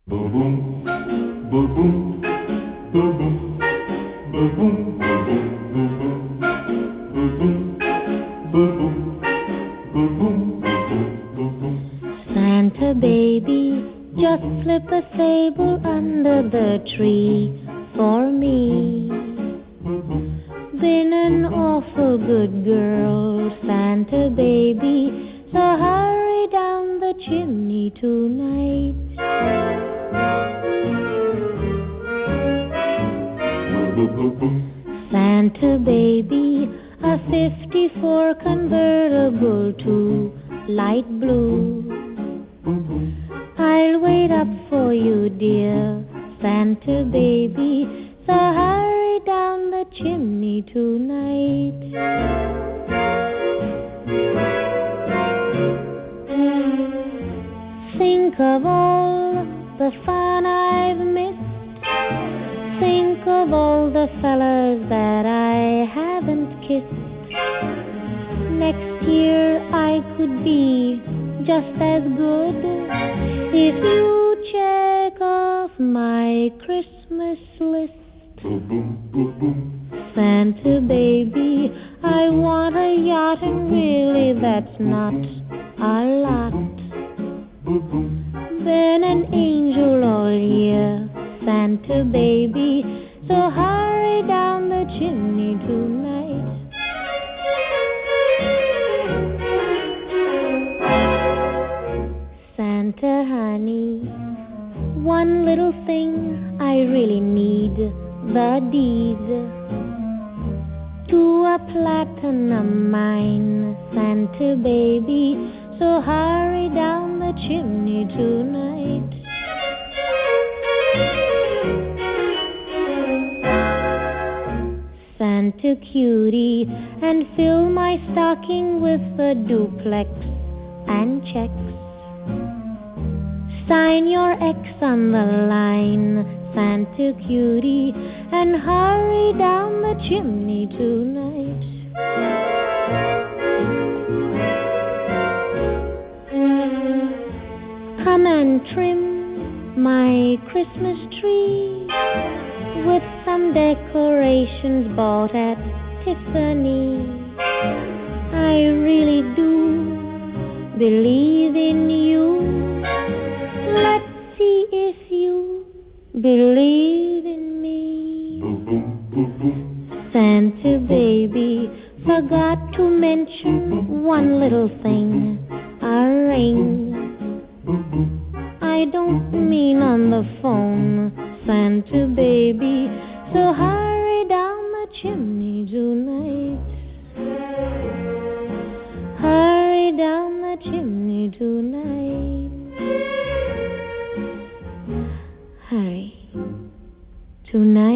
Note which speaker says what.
Speaker 1: Boom boom, boom boom, boom boom, boom boom, boom boom, boom boom, boom boom, boom boom, boom boom.
Speaker 2: Santa baby, just slip a sable under the tree for me. Been an awful good girl, Santa baby, so hurry down the chimney tonight. Santa baby, a 54 convertible to light blue. I'll wait up for you, dear Santa baby, so hurry down the chimney tonight. Think of all the fun I've missed. Think of all the fellas that I haven't kissed. Next year I could be just as good if you check off my Christmas list. Santa baby, I want a yacht, and really that's not a lot. Been an angel all year, Santa baby, so hurry down the chimney tonight. Santa honey, one little thing I really need, the deed to a platinum mine, Santa baby, so hurry down the chimney tonight. Santa cutie, and fill my stocking with a duplex and checks. Sign your X on the line, Santa cutie, and hurry down the chimney tonight. Come and trim my Christmas tree with some decorations bought at Tiffany. I really do believe in you. Let's see if you believe in me. Santa baby, forgot to mention one little thing, a ring. I don't mean on the phone, Santa baby, so hurry down the chimney tonight. Hurry down the chimney tonight. Hurry tonight.